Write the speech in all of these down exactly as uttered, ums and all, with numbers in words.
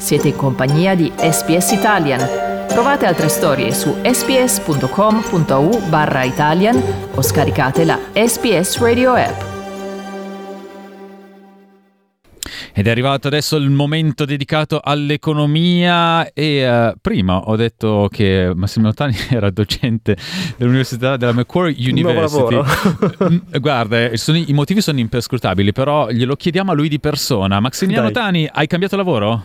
Siete in compagnia di S B S Italian. Trovate altre storie su sbs.com.au barra Italian o scaricate la S B S Radio app. Ed è arrivato adesso il momento dedicato all'economia e uh, prima ho detto che Massimo Tani era docente dell'università della Macquarie University. Guarda, sono, i motivi sono imperscrutabili, però glielo chiediamo a lui di persona. Maximiliano Dai. Tani, hai cambiato lavoro?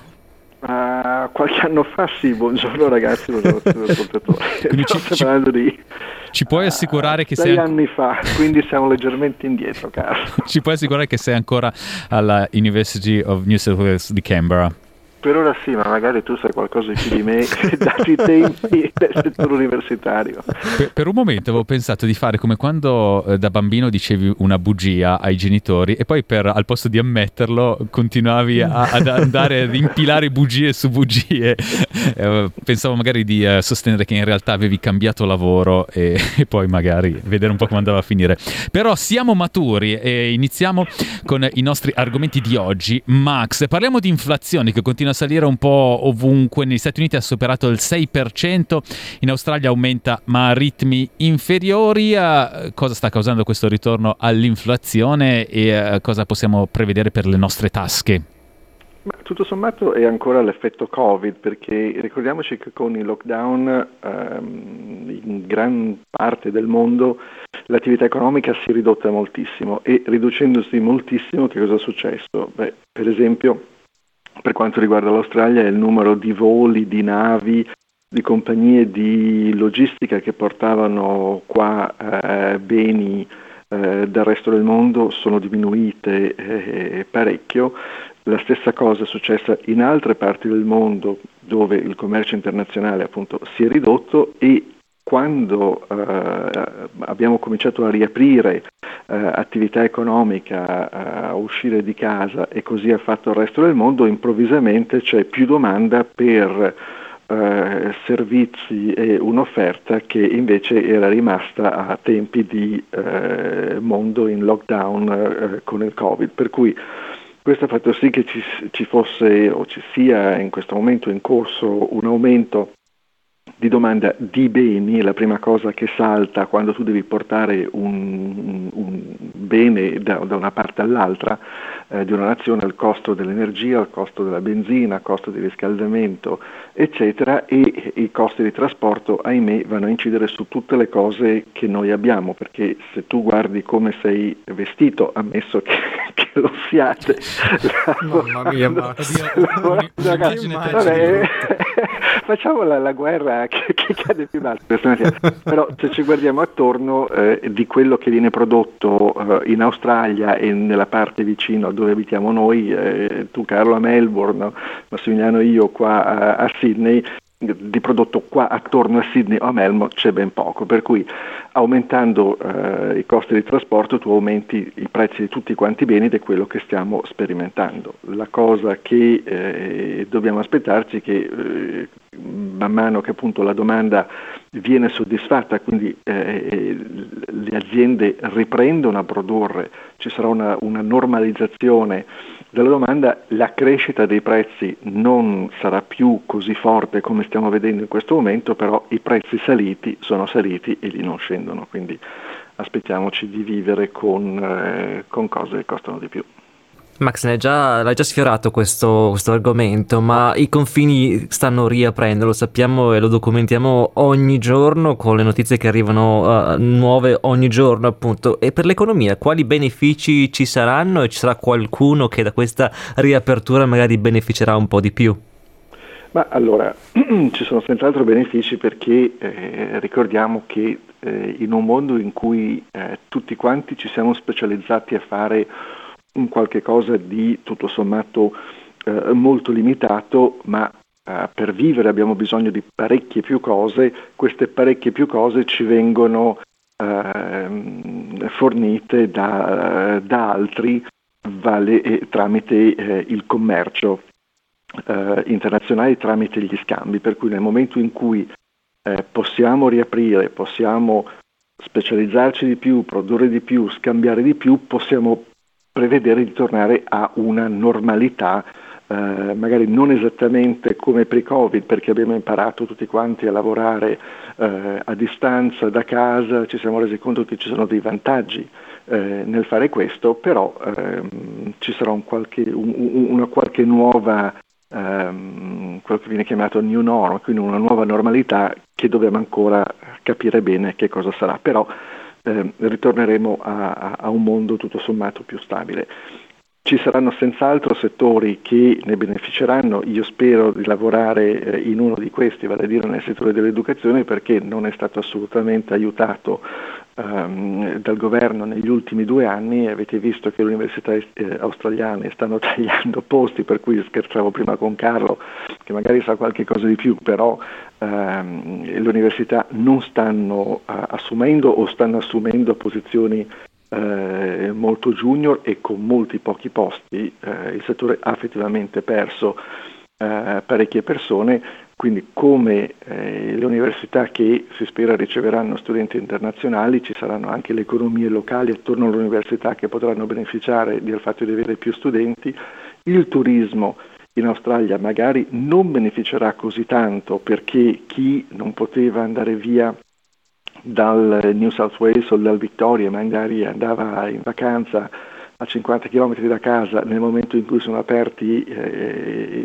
Uh, qualche anno fa sì, buongiorno ragazzi, buongiorno ascoltatori. Quindi ci, ci, parlando di, ci puoi assicurare uh, che sei... sei anni fa, quindi siamo leggermente indietro, caro. Ci puoi assicurare che sei ancora alla University of New South Wales di Canberra? Per ora sì, ma magari tu sai qualcosa di più di me, dati i tempi del settore universitario. Per, per un momento avevo pensato di fare come quando eh, da bambino dicevi una bugia ai genitori e poi per, al posto di ammetterlo continuavi a, ad andare ad impilare bugie su bugie. Eh, pensavo magari di eh, sostenere che in realtà avevi cambiato lavoro e, e poi magari vedere un po' come andava a finire. Però siamo maturi e iniziamo con i nostri argomenti di oggi. Max, parliamo di inflazione che continua a salire un po' ovunque. Negli Stati Uniti ha superato il sei per cento, in Australia aumenta ma a ritmi inferiori. Uh, cosa sta causando questo ritorno all'inflazione e uh, cosa possiamo prevedere per le nostre tasche? Ma tutto sommato è ancora l'effetto Covid, perché ricordiamoci che con il lockdown um, in gran parte del mondo l'attività economica si è ridotta moltissimo e riducendosi moltissimo che cosa è successo? Beh, per esempio per quanto riguarda l'Australia il numero di voli, di navi, di compagnie di logistica che portavano qua eh, beni eh, dal resto del mondo sono diminuite eh, parecchio. La stessa cosa è successa in altre parti del mondo dove il commercio internazionale appunto si è ridotto e quando eh, abbiamo cominciato a riaprire eh, attività economica, eh, a uscire di casa e così ha fatto il resto del mondo, improvvisamente c'è più domanda per eh, servizi e un'offerta che invece era rimasta a tempi di eh, mondo in lockdown eh, con il Covid. Per cui questo ha fatto sì che ci, ci fosse o ci sia in questo momento in corso un aumento di domanda di beni. La prima cosa che salta quando tu devi portare un, un bene da, da una parte all'altra eh, di una nazione, il costo dell'energia, il costo della benzina, il costo di riscaldamento, eccetera, e i costi di trasporto, ahimè, vanno a incidere su tutte le cose che noi abbiamo, perché se tu guardi come sei vestito, ammesso che, che lo siate, mamma mia, ma facciamo la, la guerra che, che cade più in alto, però se ci guardiamo attorno eh, di quello che viene prodotto eh, in Australia e nella parte vicino a dove abitiamo noi, eh, tu Carlo a Melbourne, Massimiliano e io qua a, a Sydney, di prodotto qua attorno a Sydney o a Melbourne c'è ben poco, per cui aumentando eh, i costi di trasporto tu aumenti i prezzi di tutti quanti i beni ed è quello che stiamo sperimentando. La cosa che eh, dobbiamo aspettarci è che eh, man mano che appunto la domanda viene soddisfatta, quindi eh, le aziende riprendono a produrre, ci sarà una, una normalizzazione della domanda, la crescita dei prezzi non sarà più così forte come stiamo vedendo in questo momento, però i prezzi saliti sono saliti e lì non scendono, quindi aspettiamoci di vivere con, eh, con cose che costano di più. Max, l'hai già, l'hai già sfiorato questo, questo argomento, ma i confini stanno riaprendo, lo sappiamo e lo documentiamo ogni giorno con le notizie che arrivano uh, nuove ogni giorno appunto. E per l'economia quali benefici ci saranno e ci sarà qualcuno che da questa riapertura magari beneficerà un po' di più? Ma allora, ci sono senz'altro benefici perché eh, ricordiamo che eh, in un mondo in cui eh, tutti quanti ci siamo specializzati a fare un qualche cosa di tutto sommato eh, molto limitato, ma eh, per vivere abbiamo bisogno di parecchie più cose, queste parecchie più cose ci vengono eh, fornite da, da altri vale, eh, tramite eh, il commercio eh, internazionale, tramite gli scambi, per cui nel momento in cui eh, possiamo riaprire, possiamo specializzarci di più, produrre di più, scambiare di più, possiamo prevedere di tornare a una normalità eh, magari non esattamente come pre-Covid, perché abbiamo imparato tutti quanti a lavorare eh, a distanza da casa, ci siamo resi conto che ci sono dei vantaggi eh, nel fare questo, però ehm, ci sarà un qualche, un, una qualche nuova, ehm, quello che viene chiamato new norm, quindi una nuova normalità che dobbiamo ancora capire bene che cosa sarà, però eh, ritorneremo a, a, a un mondo tutto sommato più stabile. Ci saranno senz'altro settori che ne beneficeranno, io spero di lavorare eh, in uno di questi, vale a dire nel settore dell'educazione, perché non è stato assolutamente aiutato ehm, dal governo negli ultimi due anni. Avete visto che le università eh, australiane stanno tagliando posti, per cui scherzavo prima con Carlo che magari sa qualche cosa di più, però ehm, le università non stanno eh, assumendo o stanno assumendo posizioni Eh, molto junior e con molti pochi posti. Eh, il settore ha effettivamente perso eh, parecchie persone, quindi come eh, le università che si spera riceveranno studenti internazionali, ci saranno anche le economie locali attorno all'università che potranno beneficiare del fatto di avere più studenti. Il turismo in Australia magari non beneficerà così tanto, perché chi non poteva andare via dal New South Wales o dal Victoria, magari andava in vacanza a cinquanta chilometri da casa, nel momento in cui sono aperti eh,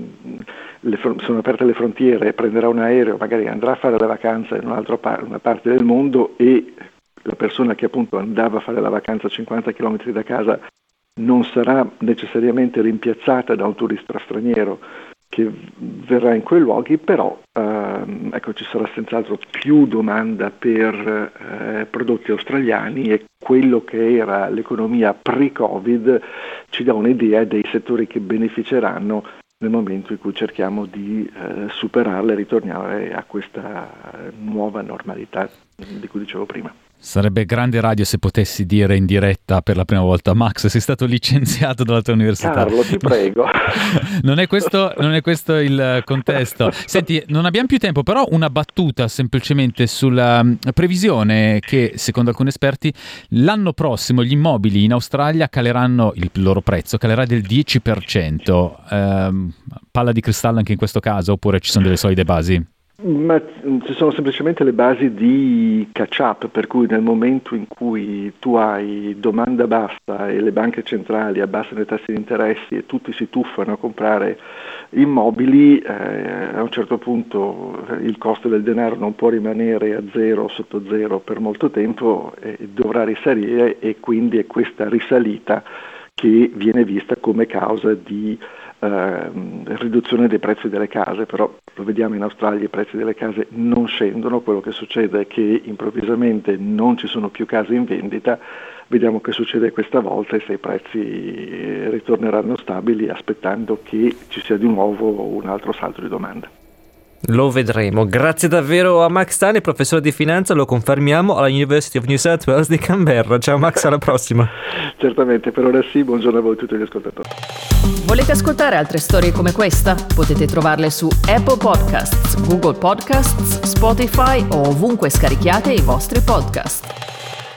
le, sono aperte le frontiere, prenderà un aereo, magari andrà a fare la vacanza in un'altra par- una parte del mondo, e la persona che appunto andava a fare la vacanza a cinquanta chilometri da casa non sarà necessariamente rimpiazzata da un turista straniero che verrà in quei luoghi, però ehm, ecco, ci sarà senz'altro più domanda per eh, prodotti australiani, e quello che era l'economia pre-Covid ci dà un'idea dei settori che beneficeranno nel momento in cui cerchiamo di eh, superarla e ritornare a questa nuova normalità di cui dicevo prima. Sarebbe grande radio se potessi dire in diretta per la prima volta: Max, sei stato licenziato dalla tua università. Carlo, ti prego. non, è questo, non è questo il contesto. Senti, non abbiamo più tempo, però una battuta semplicemente sulla previsione che, secondo alcuni esperti, l'anno prossimo gli immobili in Australia caleranno, il loro prezzo calerà del dieci per cento. Eh, palla di cristallo anche in questo caso, oppure ci sono delle solide basi? Ma ci sono semplicemente le basi di catch-up, per cui nel momento in cui tu hai domanda bassa e le banche centrali abbassano i tassi di interessi e tutti si tuffano a comprare immobili, eh, a un certo punto il costo del denaro non può rimanere a zero, sotto zero per molto tempo, e dovrà risalire, e quindi è questa risalita che viene vista come causa di eh, riduzione dei prezzi delle case. Però lo vediamo in Australia, i prezzi delle case non scendono, quello che succede è che improvvisamente non ci sono più case in vendita. Vediamo che succede questa volta e se i prezzi ritorneranno stabili, aspettando che ci sia di nuovo un altro salto di domanda. Lo vedremo. Grazie davvero a Max Tani, professore di finanza, lo confermiamo, alla University of New South Wales di Canberra. Ciao Max, alla prossima. Certamente, per ora sì, buongiorno a voi tutti gli ascoltatori. Volete ascoltare altre storie come questa? Potete trovarle su Apple Podcasts, Google Podcasts, Spotify o ovunque scarichiate i vostri podcast.